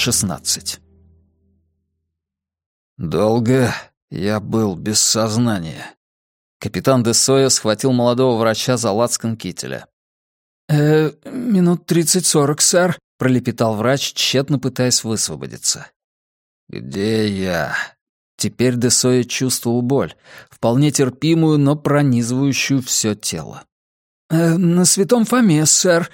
16. Долго я был без сознания. Капитан де Сойя схватил молодого врача за лацкан кителя. «Минут 30-40, сэр», — пролепетал врач, тщетно пытаясь высвободиться. «Где я?» Теперь де Сойя чувствовал боль, вполне терпимую, но пронизывающую все тело. «На Святом Фоме, сэр».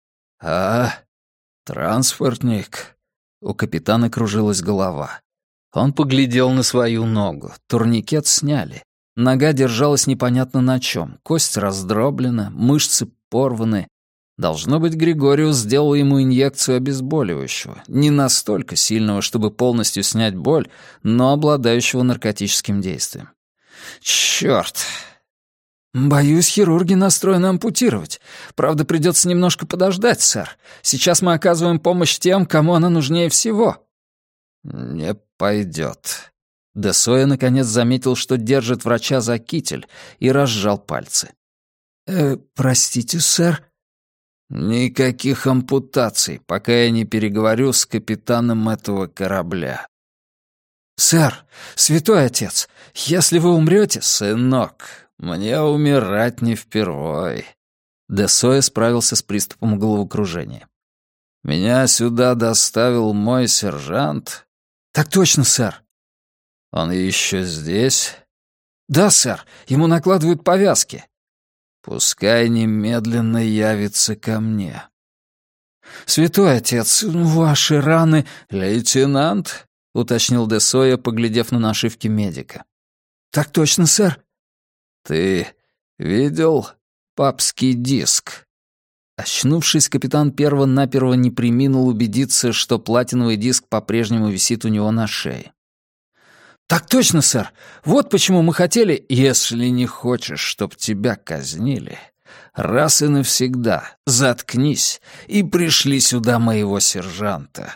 Транспортник». У капитана кружилась голова. Он поглядел на свою ногу. Турникет сняли. Нога держалась непонятно на чем. Кость раздроблена, мышцы порваны. Должно быть, Григориус сделал ему инъекцию обезболивающего. Не настолько сильного, чтобы полностью снять боль, но обладающего наркотическим действием. Чёрт! «Боюсь, хирурги настроены ампутировать. Правда, придется немножко подождать, сэр. Сейчас мы оказываем помощь тем, кому она нужнее всего». «Не пойдет». Де Сойя наконец заметил, что держит врача за китель, и разжал пальцы. «Простите, сэр?» «Никаких ампутаций, пока я не переговорю с капитаном этого корабля». «Сэр, святой отец, если вы умрете...» «Сынок, мне умирать не впервой». Де Сойя справился с приступом головокружения. «Меня сюда доставил мой сержант». «Так точно, сэр». «Он еще здесь?» «Да, сэр, ему накладывают повязки». «Пускай немедленно явится ко мне». «Святой отец, ваши раны...» «Лейтенант?» — уточнил де Сойя, поглядев на нашивки медика. «Так точно, сэр». «Ты видел папский диск?» Очнувшись, капитан перво-наперво не преминул убедиться, что платиновый диск по-прежнему висит у него на шее. «Так точно, сэр. Вот почему мы хотели...» «Если не хочешь, чтоб тебя казнили, раз и навсегда заткнись и пришли сюда моего сержанта».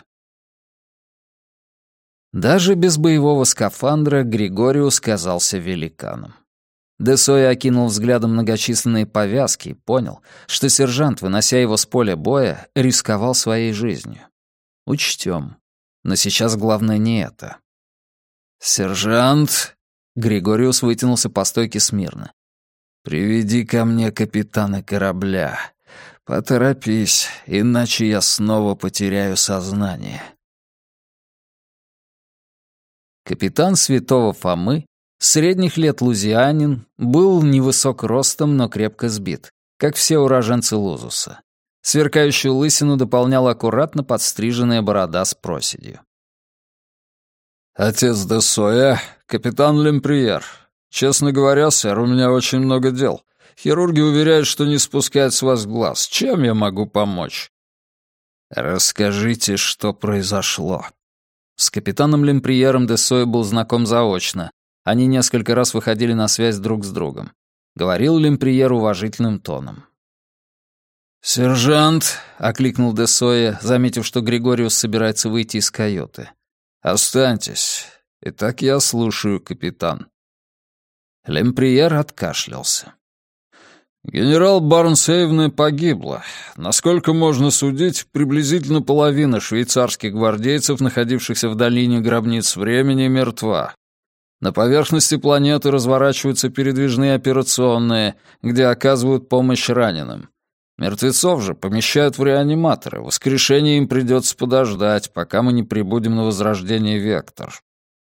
Даже без боевого скафандра Григориус казался великаном. Де Сойя окинул взглядом многочисленные повязки и понял, что сержант, вынося его с поля боя, рисковал своей жизнью. Учтем. Но сейчас главное не это. «Сержант!» — Григориус вытянулся по стойке смирно. «Приведи ко мне капитана корабля. Поторопись, иначе я снова потеряю сознание». Капитан Святого Фомы, средних лет лузианин, был невысок ростом, но крепко сбит, как все уроженцы Лузуса. Сверкающую лысину дополняла аккуратно подстриженная борода с проседью. «Отец де Сойя, капитан Лемприер. Честно говоря, сэр, у меня очень много дел. Хирурги уверяют, что не спускают с вас глаз. Чем я могу помочь?» «Расскажите, что произошло». С капитаном Лемприером де Сойя был знаком заочно. Они несколько раз выходили на связь друг с другом. Говорил Лемприер уважительным тоном. «Сержант», — окликнул де Сойя, заметив, что Григориус собирается выйти из каюты. «Останьтесь. Итак, я слушаю, капитан». Лемприер откашлялся. «Генерал Барнсейвне погибла. Насколько можно судить, приблизительно половина швейцарских гвардейцев, находившихся в долине гробниц времени, мертва. На поверхности планеты разворачиваются передвижные операционные, где оказывают помощь раненым. Мертвецов же помещают в реаниматоры. Воскрешение им придется подождать, пока мы не прибудем на возрождение Вектор».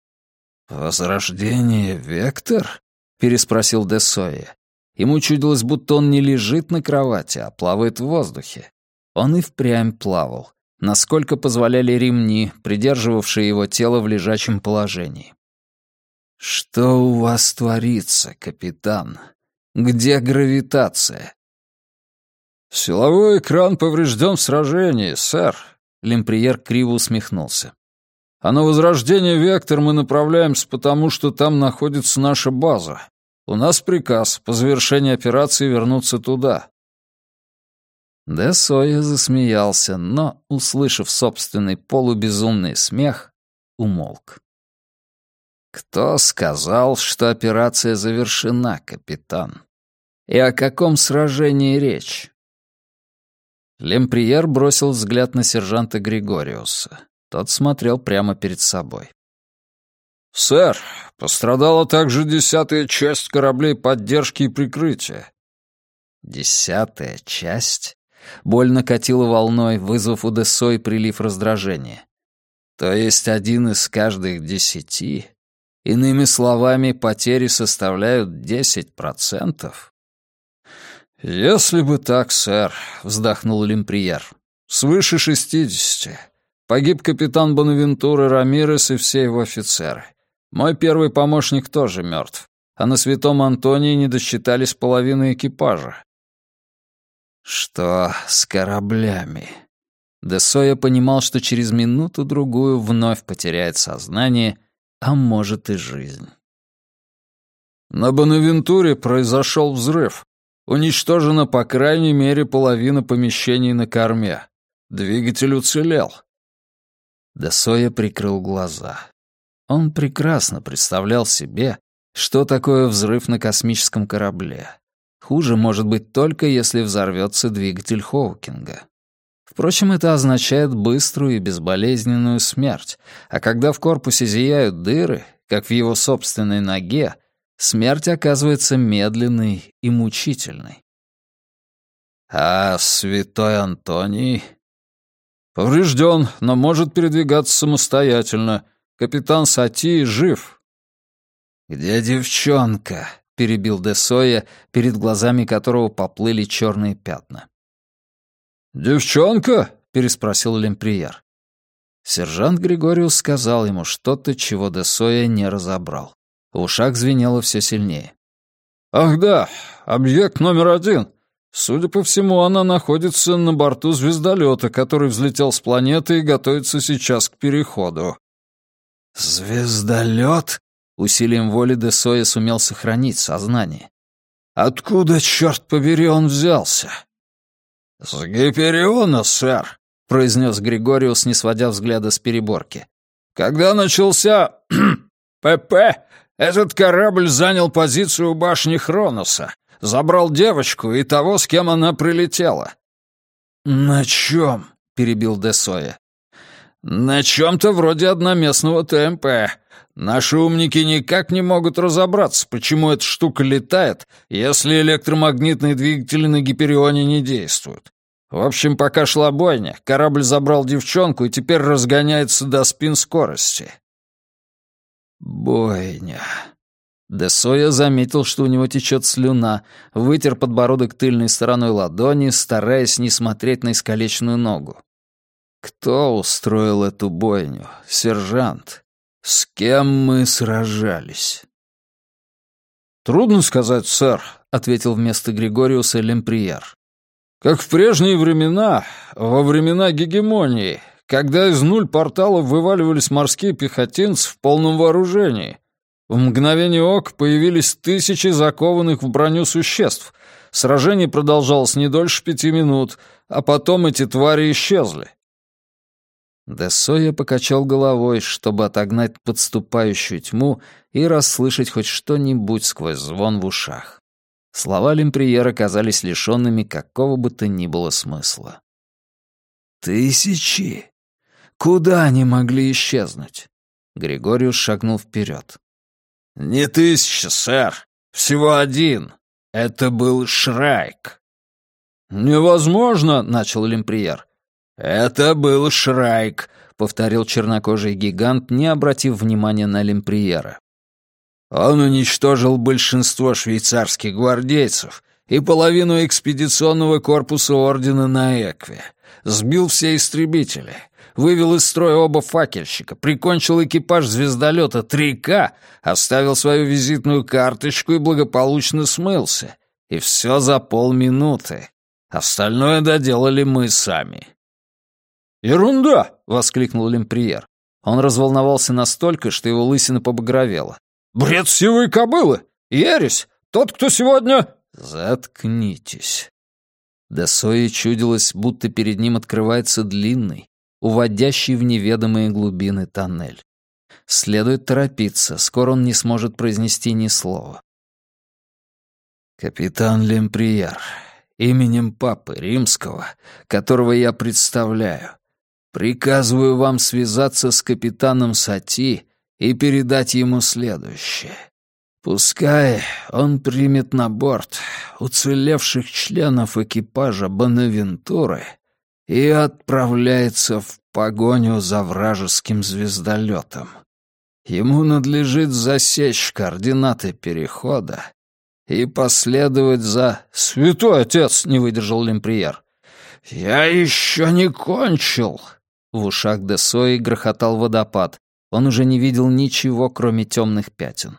«Возрождение Вектор?» — переспросил де Сойя. Ему чудилось, будто он не лежит на кровати, а плавает в воздухе. Он и впрямь плавал, насколько позволяли ремни, придерживавшие его тело в лежачем положении. «Что у вас творится, капитан? Где гравитация?» «Силовой экран поврежден в сражении, сэр», — Лемприер криво усмехнулся. «А на возрождение Вектор мы направляемся, потому что там находится наша база. У нас приказ по завершении операции вернуться туда». Де Сойя засмеялся, но, услышав собственный полубезумный смех, умолк. «Кто сказал, что операция завершена, капитан? И о каком сражении речь?» Лемприер бросил взгляд на сержанта Григориуса. Тот смотрел прямо перед собой. «Сэр, пострадала также 10-я часть кораблей поддержки и прикрытия». 10-я часть? Боль накатила волной, вызвав у Десои прилив раздражения. То есть 1 из каждых 10? Иными словами, потери составляют 10%? «Если бы так, сэр», — вздохнул Лемприер. «Свыше 60. Погиб капитан Бонавентура Рамирес и все его офицеры. Мой первый помощник тоже мертв, а на Святом Антонии не досчитались половины экипажа». Что с кораблями? Десоя понимал, что через минуту-другую вновь потеряет сознание, а может и жизнь. На Бонавентуре произошел взрыв. Уничтожена по крайней мере половина помещений на корме. Двигатель уцелел. Десоя прикрыл глаза. Он прекрасно представлял себе, что такое взрыв на космическом корабле. Хуже может быть только, если взорвется двигатель Хоукинга. Впрочем, это означает быструю и безболезненную смерть, а когда в корпусе зияют дыры, как в его собственной ноге, смерть оказывается медленной и мучительной. А святой Антоний? Поврежден, но может передвигаться самостоятельно. Капитан Сати жив. «Где девчонка?» — перебил Десоя, перед глазами которого поплыли черные пятна. «Девчонка?» — переспросил Лемприер. Сержант Григориус сказал ему что-то, чего Десоя не разобрал. В ушах звенело все сильнее. «Ах да, объект номер 1. Судя по всему, она находится на борту звездолета, который взлетел с планеты и готовится сейчас к переходу». «Звездолет?» Усилием воли Десоя сумел сохранить сознание. «Откуда, черт побери, он взялся?» «С Гипериона, сэр», — произнес Григориус, не сводя взгляда с переборки. «Когда начался ПП, этот корабль занял позицию у башни Хроноса, забрал девочку и того, с кем она прилетела». «На чем?» — перебил Десоя. «На чем-то вроде одноместного ТМП. Наши умники никак не могут разобраться, почему эта штука летает, если электромагнитные двигатели на Гиперионе не действуют. В общем, пока шла бойня, корабль забрал девчонку и теперь разгоняется до спин скорости». «Бойня». Десоя заметил, что у него течет слюна, вытер подбородок тыльной стороной ладони, стараясь не смотреть на искалеченную ногу. «Кто устроил эту бойню, сержант? С кем мы сражались?» «Трудно сказать, сэр», — ответил вместо Григориуса Лемприер. «Как в прежние времена, во времена гегемонии, когда из порталов вываливались морские пехотинцы в полном вооружении. В мгновение ока появились тысячи закованных в броню существ. Сражение продолжалось не дольше 5 минут, а потом эти твари исчезли». Десоя покачал головой, чтобы отогнать подступающую тьму и расслышать хоть что-нибудь сквозь звон в ушах. Слова Лемприера казались лишенными какого бы то ни было смысла. «Тысячи? Куда они могли исчезнуть?» Григориус шагнул вперед. «Не 1000, сэр. Всего 1. Это был Шрайк». «Невозможно», — начал Лемприер. «Это был Шрайк», — повторил чернокожий гигант, не обратив внимания на Лемприера. «Он уничтожил большинство швейцарских гвардейцев и половину экспедиционного корпуса Ордена на Экве, сбил все истребители, вывел из строя оба факельщика, прикончил экипаж звездолета 3К, оставил свою визитную карточку и благополучно смылся. И все за полминуты. Остальное доделали мы сами». «Ерунда!» — воскликнул Лемприер. Он разволновался настолько, что его лысина побагровела. «Бред сивой кобылы! Ересь! Тот, кто сегодня...» «Заткнитесь». Десое чудилось, будто перед ним открывается длинный, уводящий в неведомые глубины тоннель. Следует торопиться, скоро он не сможет произнести ни слова. «Капитан Лемприер, именем Папы Римского, которого я представляю, Приказываю вам связаться с капитаном Сати и передать ему следующее. Пускай он примет на борт уцелевших членов экипажа Бонавентуры и отправляется в погоню за вражеским звездолетом. Ему надлежит засечь координаты перехода и последовать за... «Святой отец!» — не выдержал Лемприер. «Я еще не кончил!» В ушах Десои грохотал водопад. Он уже не видел ничего, кроме темных пятен.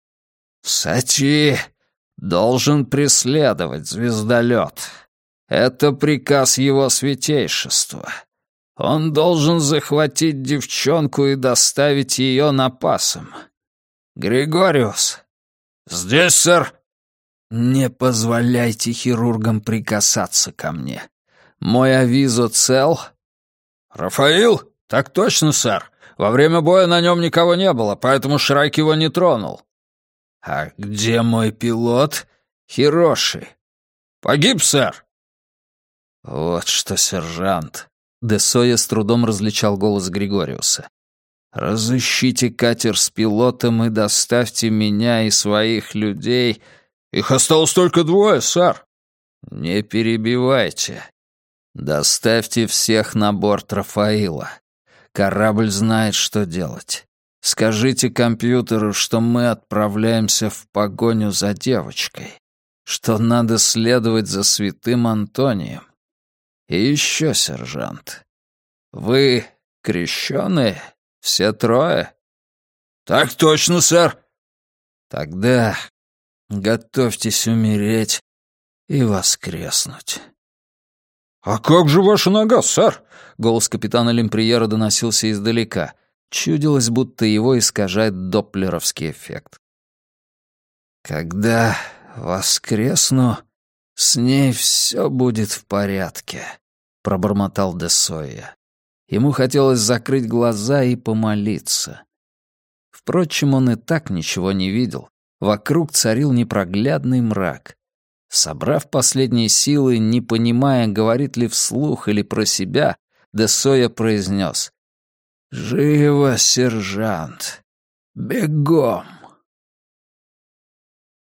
«Сати должен преследовать звездолет. Это приказ его святейшества. Он должен захватить девчонку и доставить ее на Пасом. Григориус!» «Здесь, сэр!» «Не позволяйте хирургам прикасаться ко мне. Мой авизо цел?» «Рафаил? Так точно, сэр. Во время боя на нем никого не было, поэтому Шрайк его не тронул». «А где мой пилот? Хироши?» «Погиб, сэр». «Вот что, сержант». Десоя с трудом различал голос Григориуса. «Разыщите катер с пилотом и доставьте меня и своих людей...» «Их осталось только 2, сэр». «Не перебивайте. Доставьте всех на борт Рафаила. Корабль знает, что делать. Скажите компьютеру, что мы отправляемся в погоню за девочкой, что надо следовать за святым Антонием. И еще, сержант, вы крещеные? Все 3? «Так точно, сэр». «Тогда готовьтесь умереть и воскреснуть». «А как же ваша нога, сэр?» Голос капитана Лемприера доносился издалека. Чудилось, будто его искажает доплеровский эффект. «Когда воскресну, с ней все будет в порядке», — пробормотал Десоя. Ему хотелось закрыть глаза и помолиться. Впрочем, он и так ничего не видел. Вокруг царил непроглядный мрак. Собрав последние силы, не понимая, говорит ли вслух или про себя, Десоя произнес: «Живо, сержант! Бегом!»